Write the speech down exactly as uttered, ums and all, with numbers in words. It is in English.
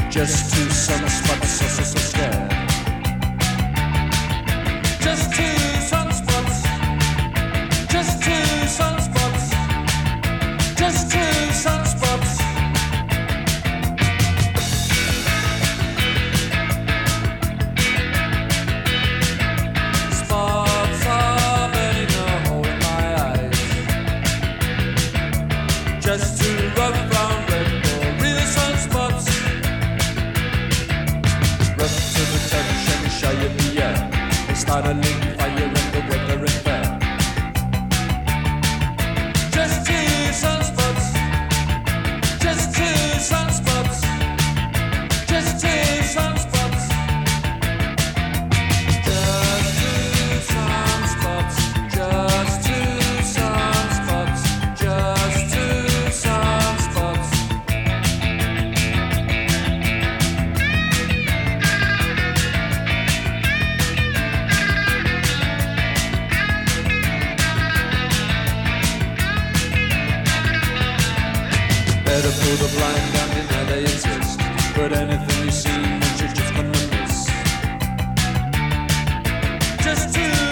Just two sunspots, so, so, so scared. Just two sunspots. Just two sunspots. Just two sunspots. Spots are burning a hole in my eyes. Just two rough round red or real sunspots. Rough to the touch and shy of the air. They start a link fire and the weather is fair. Just two sunspots. Just two sunspots. Just two sunspots. Just two sunspots. Just two sunspots. Just two sunspots. Better pull the blind down, you know they exist. But anything you see, you're just gonna miss. Just two